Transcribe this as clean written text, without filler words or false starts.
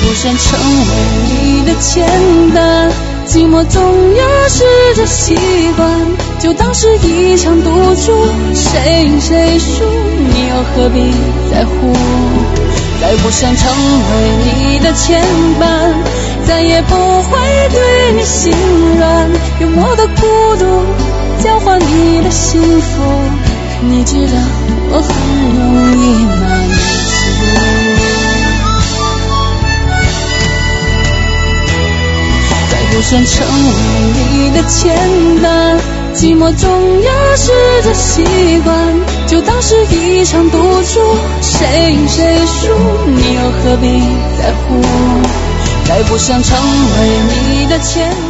不想成为你的牵绊，寂寞总要试着习惯，就当是一场赌注，谁赢谁输，你又何必在乎？再不想成为你的牵绊，再也不会对你心软，用我的孤独交换你的幸福，你知道我很容易满足。不想成为你的牵绊，寂寞总要试着习惯，就当是一场赌注，谁赢谁输，你又何必在乎？再不想成为你的牵绊。